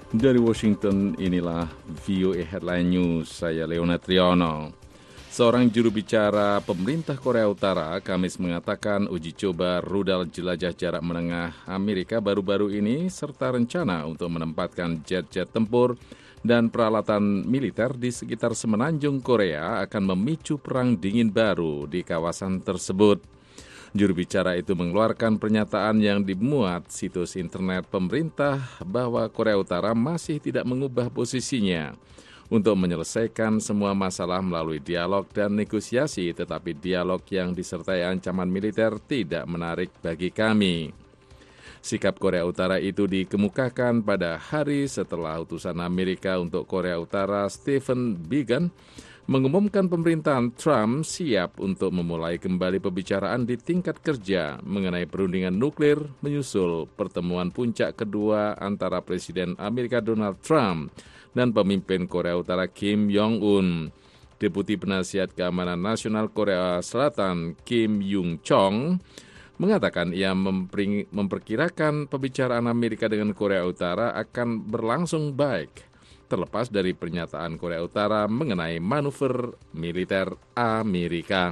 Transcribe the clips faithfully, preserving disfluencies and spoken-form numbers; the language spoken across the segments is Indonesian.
Dari Washington, inilah V O A Headline News, saya Leona Triano. Seorang juru bicara pemerintah Korea Utara Kamis mengatakan uji coba rudal jelajah jarak menengah Amerika baru-baru ini serta rencana untuk menempatkan jet-jet tempur dan peralatan militer di sekitar semenanjung Korea akan memicu perang dingin baru di kawasan tersebut. Juru bicara itu mengeluarkan pernyataan yang dimuat situs internet pemerintah bahwa Korea Utara masih tidak mengubah posisinya untuk menyelesaikan semua masalah melalui dialog dan negosiasi, tetapi dialog yang disertai ancaman militer tidak menarik bagi kami. Sikap Korea Utara itu dikemukakan pada hari setelah utusan Amerika untuk Korea Utara Stephen Biegun mengumumkan pemerintahan Trump siap untuk memulai kembali pembicaraan di tingkat kerja mengenai perundingan nuklir menyusul pertemuan puncak kedua antara Presiden Amerika Donald Trump dan pemimpin Korea Utara Kim Jong-un. Deputi Penasihat Keamanan Nasional Korea Selatan Kim Yung-chong mengatakan ia memperkirakan pembicaraan Amerika dengan Korea Utara akan berlangsung baik, terlepas dari pernyataan Korea Utara mengenai manuver militer Amerika.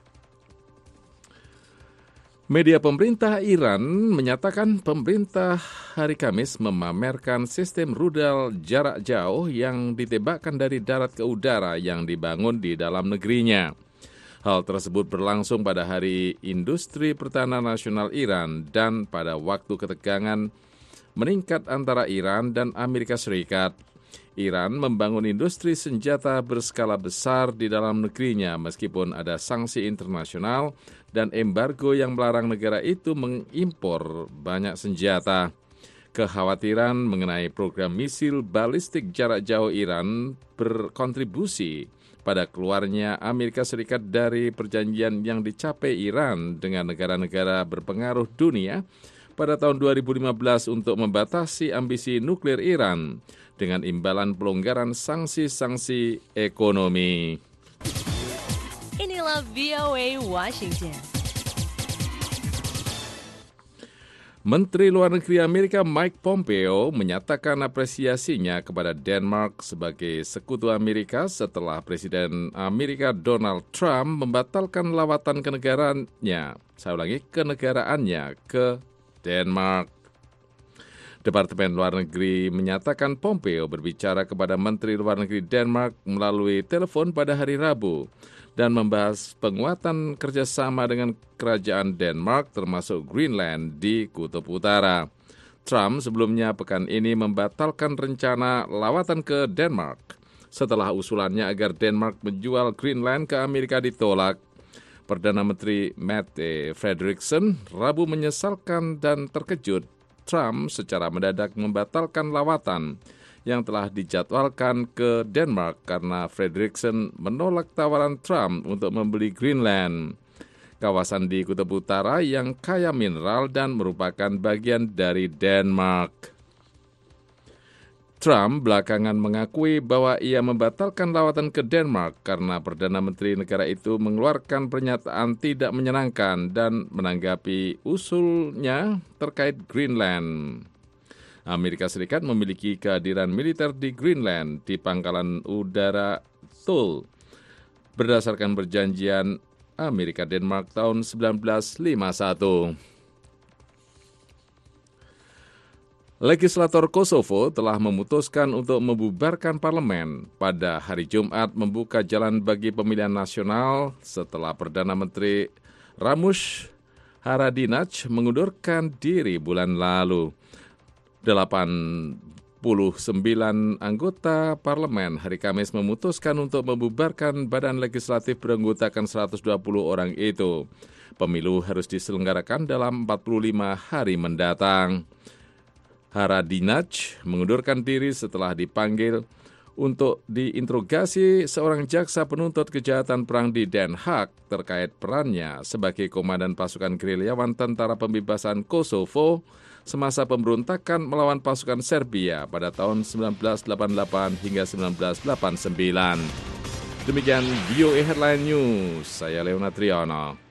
Media pemerintah Iran menyatakan pemerintah hari Kamis memamerkan sistem rudal jarak jauh yang ditembakkan dari darat ke udara yang dibangun di dalam negerinya. Hal tersebut berlangsung pada Hari Industri Pertahanan Nasional Iran dan pada waktu ketegangan meningkat antara Iran dan Amerika Serikat. Iran membangun industri senjata berskala besar di dalam negerinya meskipun ada sanksi internasional dan embargo yang melarang negara itu mengimpor banyak senjata. Kekhawatiran mengenai program misil balistik jarak jauh Iran berkontribusi pada keluarnya Amerika Serikat dari perjanjian yang dicapai Iran dengan negara-negara berpengaruh dunia pada tahun dua ribu lima belas untuk membatasi ambisi nuklir Iran dengan imbalan pelonggaran sanksi-sanksi ekonomi. Inilah V O A Washington. Menteri Luar Negeri Amerika Mike Pompeo menyatakan apresiasinya kepada Denmark sebagai sekutu Amerika setelah Presiden Amerika Donald Trump membatalkan lawatan kenegaraannya, saya ulangi, kenegaraannya ke Denmark. Departemen Luar Negeri menyatakan Pompeo berbicara kepada Menteri Luar Negeri Denmark melalui telepon pada hari Rabu dan membahas penguatan kerjasama dengan kerajaan Denmark termasuk Greenland di Kutub Utara. Trump sebelumnya pekan ini membatalkan rencana lawatan ke Denmark setelah usulannya agar Denmark menjual Greenland ke Amerika ditolak. Perdana Menteri Mette Frederiksen Rabu menyesalkan dan terkejut Trump secara mendadak membatalkan lawatan yang telah dijadwalkan ke Denmark karena Frederiksen menolak tawaran Trump untuk membeli Greenland, kawasan di Kutub Utara yang kaya mineral dan merupakan bagian dari Denmark. Trump belakangan mengakui bahwa ia membatalkan lawatan ke Denmark karena Perdana Menteri negara itu mengeluarkan pernyataan tidak menyenangkan dan menanggapi usulnya terkait Greenland. Amerika Serikat memiliki kehadiran militer di Greenland di pangkalan udara Thule berdasarkan perjanjian Amerika-Denmark tahun seribu sembilan ratus lima puluh satu. Legislator Kosovo telah memutuskan untuk membubarkan parlemen pada hari Jumat membuka jalan bagi pemilihan nasional setelah Perdana Menteri Ramush Haradinaj mengundurkan diri bulan lalu. delapan puluh sembilan anggota parlemen hari Kamis memutuskan untuk membubarkan badan legislatif beranggotakan seratus dua puluh orang itu. Pemilu harus diselenggarakan dalam empat puluh lima hari mendatang. Haradinaj mengundurkan diri setelah dipanggil untuk diinterogasi seorang jaksa penuntut kejahatan perang di Den Haag terkait perannya sebagai komandan pasukan gerilyawan Tentara Pembebasan Kosovo semasa pemberontakan melawan pasukan Serbia pada tahun seribu sembilan ratus delapan puluh delapan hingga seribu sembilan ratus delapan puluh sembilan. Demikian V O A Headline News, saya Leona Triana.